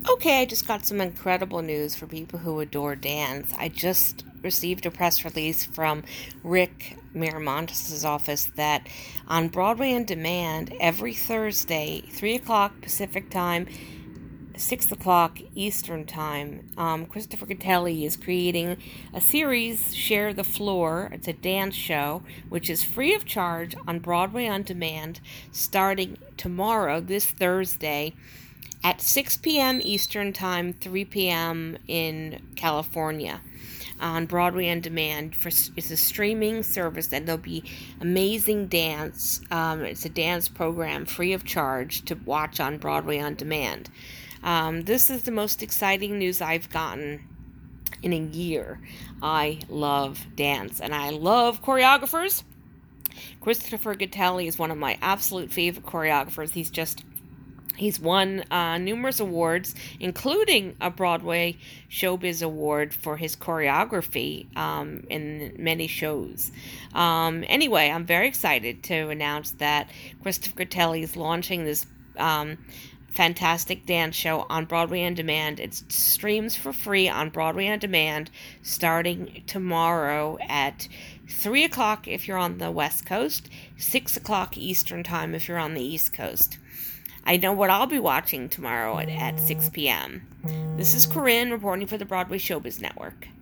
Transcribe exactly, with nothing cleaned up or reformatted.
Okay, I just got some incredible news for people who adore dance. I just received a press release from Rick Miramontes' office that on Broadway on Demand, every Thursday, three o'clock Pacific Time, six o'clock Eastern Time, um, Christopher Gattelli is creating a series, Share the Floor. It's a dance show, which is free of charge on Broadway on Demand, starting tomorrow, this Thursday, at six p.m. Eastern Time, three p.m. in California, on Broadway on Demand. For it's a streaming service, and there'll be amazing dance. Um, it's a dance program free of charge to watch on Broadway on Demand. Um, this is the most exciting news I've gotten in a year. I love dance, and I love choreographers. Christopher Gattelli is one of my absolute favorite choreographers. He's just He's won uh, numerous awards, including a Broadway Showbiz Award for his choreography um, in many shows. Um, anyway, I'm very excited to announce that Christopher Gattelli is launching this um, fantastic dance show on Broadway on Demand. It streams for free on Broadway on Demand starting tomorrow at three o'clock if you're on the West Coast, six o'clock Eastern Time if you're on the East Coast. I know what I'll be watching tomorrow at, at six p.m. This is Corinne reporting for the Broadway Showbiz Network.